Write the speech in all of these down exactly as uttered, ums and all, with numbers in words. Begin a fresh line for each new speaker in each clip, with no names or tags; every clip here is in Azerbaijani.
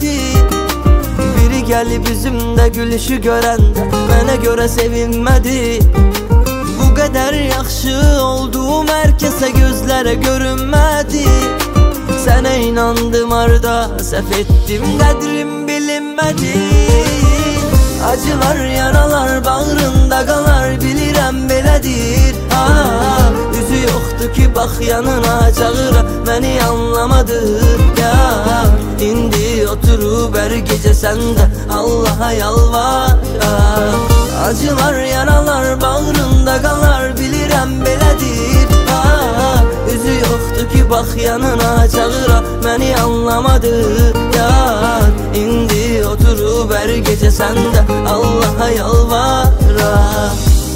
bilmədi. Biri gəlib üzümdə gülüşü görəndə mənə görə sevinmədi. Bu qədər yaxşı olduğum hər kəsə gözlərə görünmədi. Sənə inandım arda səhv etdim, qədrim bilinmədi. Acılar, yaralar bağrında qalar, bilirəm belədir. Ah, üzü yoxdur ki bax yanına çağıra, məni anlamadır ya. İndi oturub hər gecə səndə Allaha yalvar. Ah, acılar, yaralar bağrında qalar, bilirəm belədir. Ah, üzü yoxdur ki bax yanına çağıra, məni anlamadır ya. İndi oturub hər gecə səndə Allaha yalvar.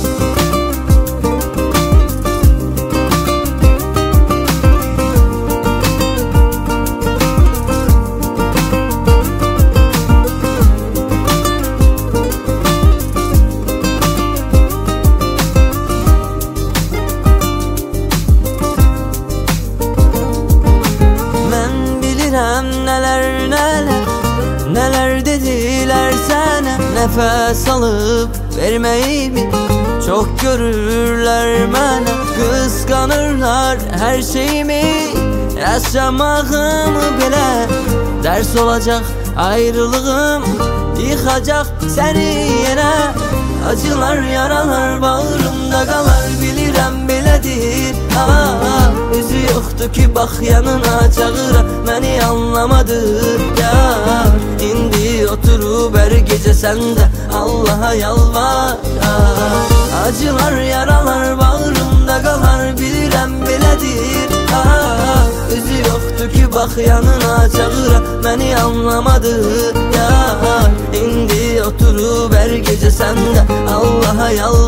Nələr nələr, nələr dedilər sənə. Nəfəs alıb verməyimi çox görürlər mənə. Qısqanırlar hər şeyimi, yaşamağımı belə. Dərs olacaq ayrılığım, yıxacaq səni yenə. Acılar, yaralar bağrımda qalar, bilirəm belədir. Ah, üzü yoxdur ki bax yanına çağıra, məni anlamadır yar. İndi oturub hər gecə səndə Allaha yalvar. Ah, acılar, yaralar bağrımda qalar, bilirəm belədir. Ah, üzü yoxdur ki bax yanına çağıra, məni anlamadır yar. İndi oturub hər gecə səndə Allaha yalvar.